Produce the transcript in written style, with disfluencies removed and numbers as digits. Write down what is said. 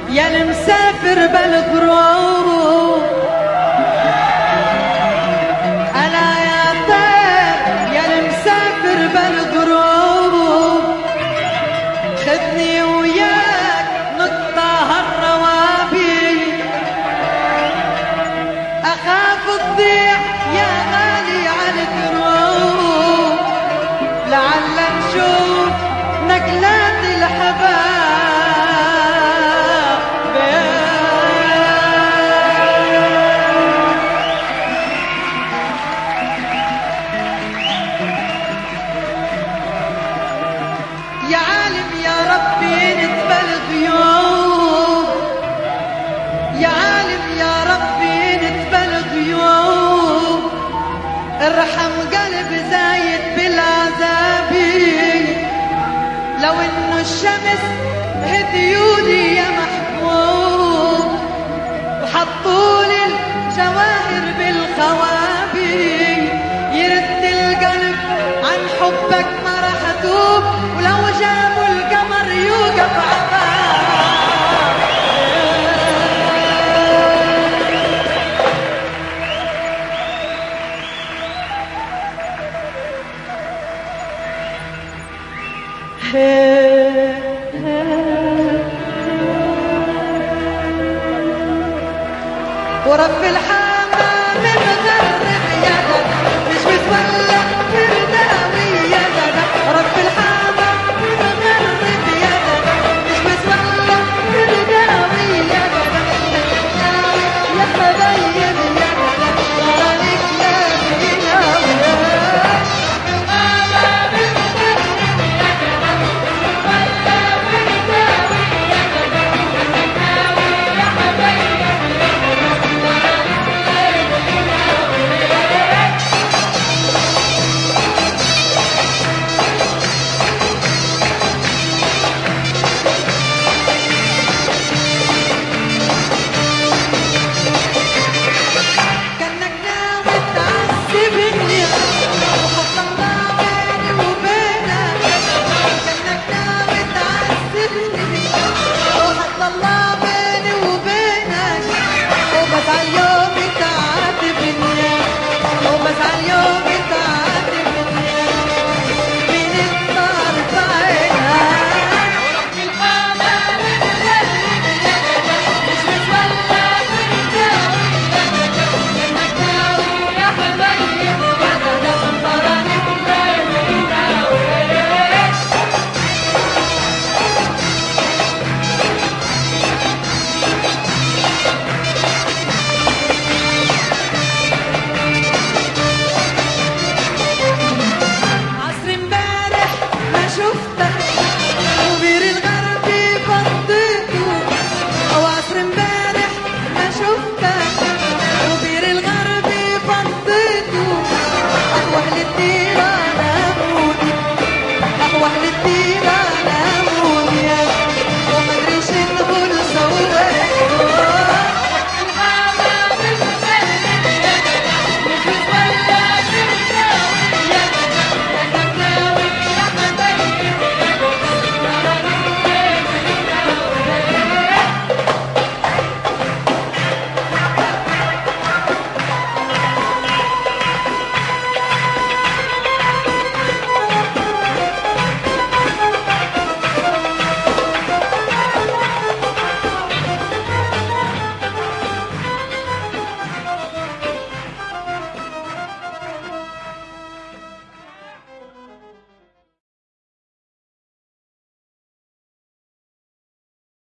يا المسافر بالغروب أنا يا طير يا المسافر بالغروب خدني وياك نطة هالروابي أخاف تضيع يا غالي على الدروب لعل نشوف نقلات الحباب يا عالم يا ربي نتبل غيوب يا عالم يا ربي نتبل غيوب ارحم قلب زايد بالعذابي لو انه الشمس هديولي يا محبوب وحطولي الجواهر بالخوابي يرد القلب عن حبك ما راح اتوب ولو جابوا القمر يوقف عذاب ورب الحال